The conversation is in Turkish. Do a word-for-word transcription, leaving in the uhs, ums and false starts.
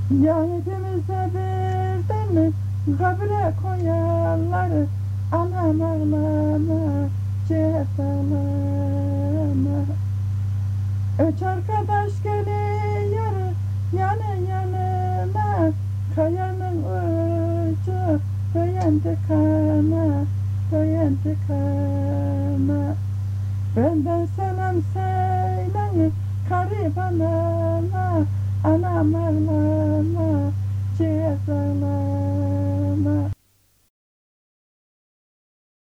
Yahidimize birden kabre koyarlar. Anam ağlama, ciğer ağlama. Üç arkadaş geliyor yanı yanına. Kayanın ucu dayandı kana, dayandı kana. Benden selam söyle gariban ana. Anam ağlama, ciğer ağlama.